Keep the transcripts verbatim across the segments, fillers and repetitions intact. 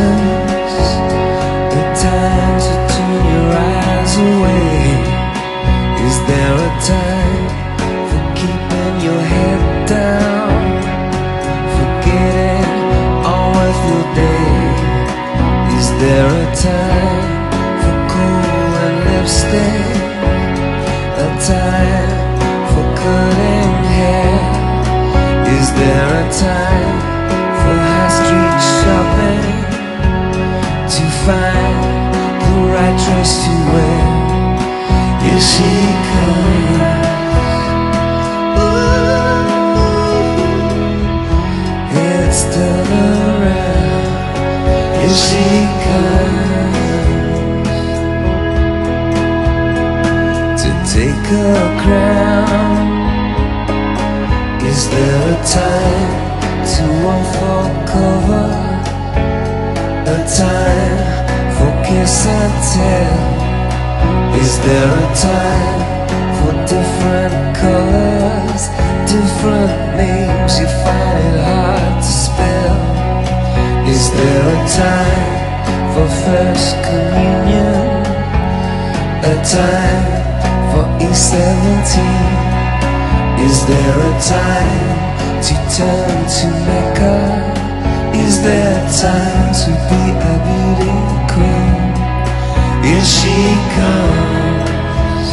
distance, the time to turn your eyes away. Is there a time for keeping your head down, forgetting all of your day? Is there a time for cool and lipstick, a time for cutting hair? Is there a time for high street shopping, to find the right dress to wear? Here she comes, ooh, it's turn around. Here she comes to take her crown. Is there a time to unfold cover, a time for kiss and tell? Is there a time for different colors, different names you find it hard to spell? Is there a time for first communion, a time for E seventeen? Is there a time to turn to Mecca? Is there time to be a beauty queen? Here she comes,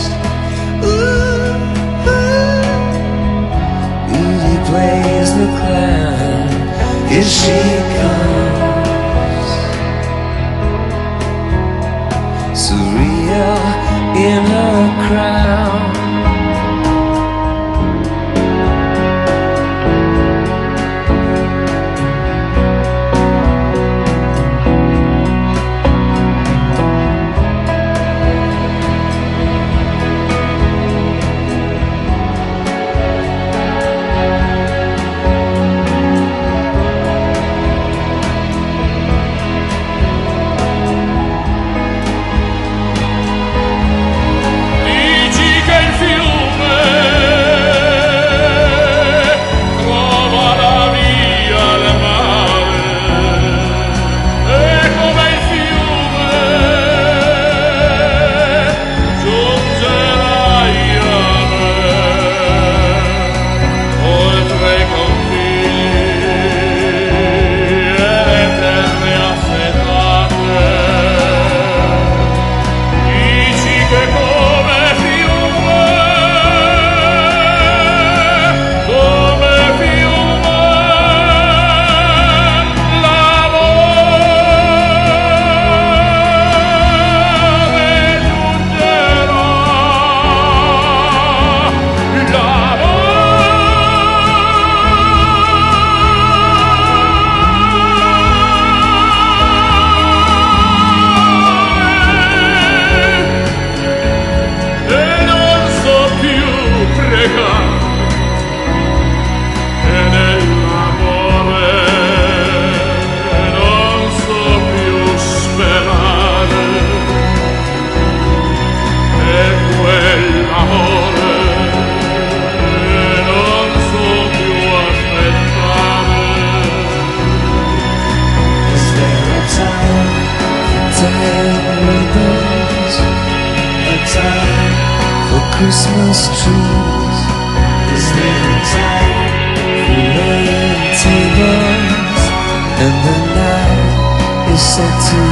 ooh, ooh, Beauty plays the clown. Here she comes, surreal in her crown. Christmas trees. Is there a time for laying tables, and the night is set to